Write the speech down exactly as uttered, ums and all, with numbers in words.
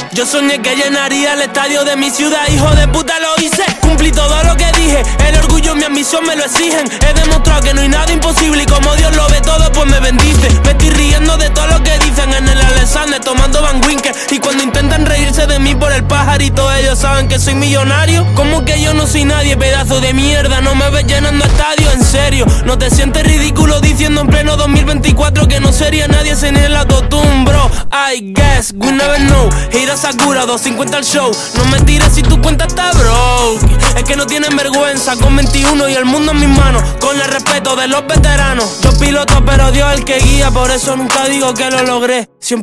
Yo soñé que llenaría el estadio de mi ciudad, hijo de puta lo hice. Cumplí todo lo que dije, el orgullo y mi ambición me lo exigen. He demostrado que no hay nada imposible y como Dios lo ve todo pues me bendice. Me estoy riendo de todo lo que dicen en el Alexander tomando Van Winkle. Y cuando intentan reírse de mí por el pajarito, ellos saben que soy millonario. Como que yo no soy nadie, pedazo de mierda, no me ves llenando estadios, en serio. No te sientes ridículo diciendo en pleno dos mil veinticuatro que no sería nadie sin el autotune, bro. I guess, we never know. Hira Sakura, doscientos cincuenta al show. No me tires si tu cuenta está broke. Es que no tienen vergüenza con veintiuno y el mundo en mis manos, con el respeto de los veteranos. Yo piloto pero Dios el que guía, por eso nunca digo que lo logré. Siempre